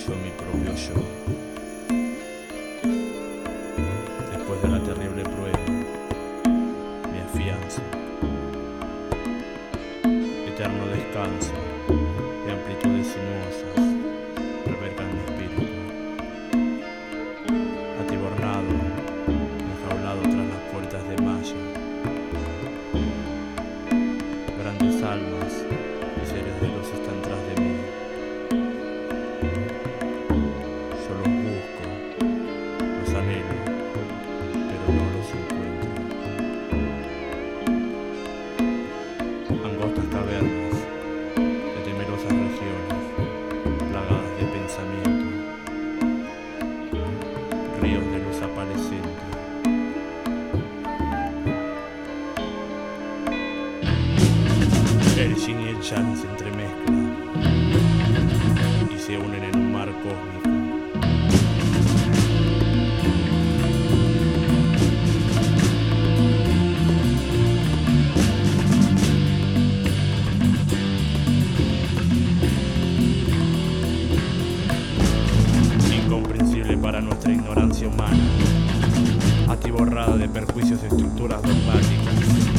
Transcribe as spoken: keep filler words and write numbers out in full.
refuerzo en mi propio yo. Después de la terrible prueba, me afianzo. Eterno descanso de amplitudes sinuosas albergan mi espíritu. Atibornado, enjaulado tras las puertas de malla. Grandes almas y seres de luz están tras de mí. Yo los busco, los anhelo, pero no los encuentro. Angostas cavernas de temerosas regiones, plagadas de pensamiento, ríos de luz apareciente. El yin y el yang se entremezclan y se unen en un mar cósmico. Incomprensible para nuestra ignorancia humana, atiborrada de perjuicios de estructuras dogmáticas.